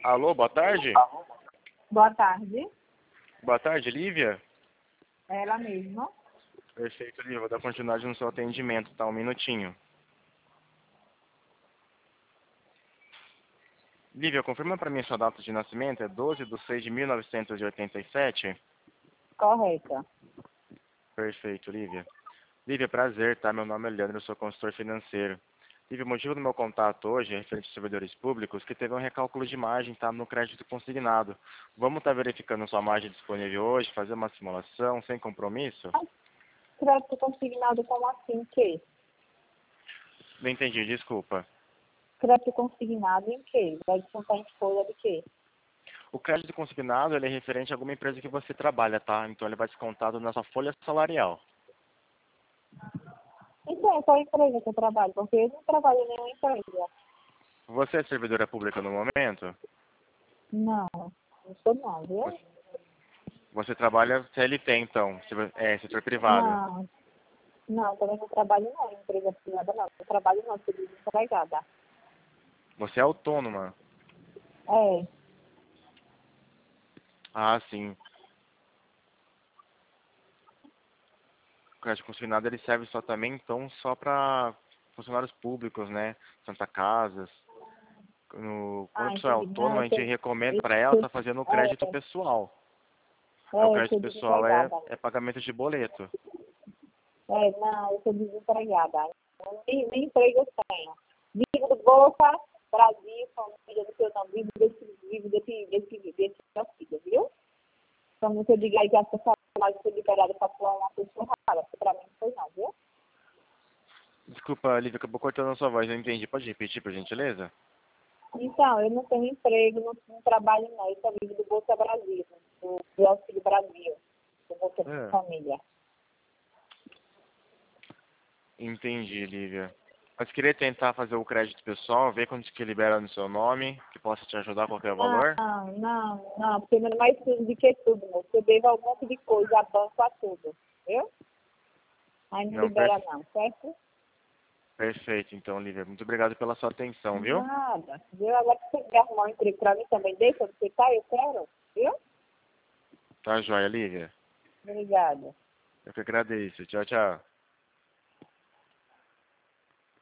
Alô, boa tarde. Boa tarde. Boa tarde, Lívia. É ela mesma. Perfeito, Lívia. Vou dar continuidade no seu atendimento, tá? Um minutinho. Lívia, confirma para mim sua data de nascimento. É 12/6/1987? Correta. Perfeito, Lívia. Lívia, prazer, tá? Meu nome é Leandro, eu sou consultor financeiro. Lívia, o motivo do meu contato hoje é referente aos servidores públicos que teve um recálculo de margem, tá? No crédito consignado. Vamos estar verificando sua margem disponível hoje, fazer uma simulação sem compromisso? Crédito consignado como assim, que? Não entendi, desculpa. Crédito consignado em que? Vai descontar em folha de quê? O crédito consignado ele é referente a alguma empresa que você trabalha, tá? Então ele vai descontado na sua folha salarial. Então, é qual empresa que eu trabalho? Porque eu não trabalho em nenhuma empresa. Você é servidora pública no momento? Não, não sou não, viu? Você trabalha CLT, então, setor privado. Não, não, também não trabalho não em empresa privada, não. Eu trabalho não, sou desempregada. Você é autônoma. É, Ah, sim. O crédito consignado ele serve só também, então, só para funcionários públicos, né? Santa Casas. Quando a pessoa é entendi. autônoma, Não, a gente recomenda para ela estar fazendo o crédito pessoal. Aí o eu crédito sou pessoal desempregada. é pagamento de boleto. Não, eu sou desempregada. Nem emprego eu tenho. Vivo do Bolsa Brasil, família do seu nome, vivo desse auxílio, viu? Então, não se diga aí que essa salário foi liberada para uma pessoa rara, porque para mim não foi não, viu? Desculpa, Lívia, acabou cortando a sua voz, eu não entendi. Pode repetir, por gentileza? Então, eu não tenho emprego, não trabalho não, eu só vivo do Bolsa Brasil, do Auxílio Brasil, do Bolsa É. Família. Entendi, Lívia. Mas queria tentar fazer o crédito pessoal, ver quanto que libera no seu nome, que possa te ajudar a qualquer valor. Não, porque é mais tudo do que tudo, moço. Eu devo um monte de coisa, a banco, a tudo, viu? Aí não Não, libera não, certo? perfeito, então, Lívia. Muito obrigado pela sua atenção, viu? Nada. Viu? Agora que você quer arrumar um emprego para mim também, deixa você tá, eu quero, viu? Tá joia, Lívia. Obrigada. Eu que agradeço. Tchau, tchau.